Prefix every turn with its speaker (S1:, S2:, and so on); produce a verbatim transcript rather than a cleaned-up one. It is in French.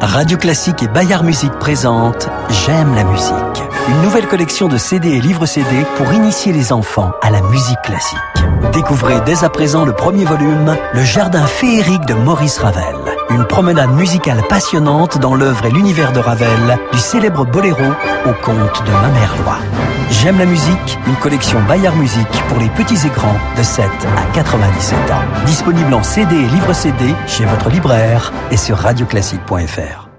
S1: Radio Classique et Bayard Musique présentent J'aime la musique. Une nouvelle collection de C D et livres C D pour initier les enfants à la musique classique. Découvrez dès à présent le premier volume, Le Jardin féerique de Maurice Ravel. Une promenade musicale passionnante dans l'œuvre et l'univers de Ravel, du célèbre boléro au conte de Mamerlois. J'aime la musique, une collection Bayard Musique pour les petits et grands de sept à quatre-vingt-dix-sept ans. Disponible en C D et livres C D chez votre libraire et sur radio classique point f r.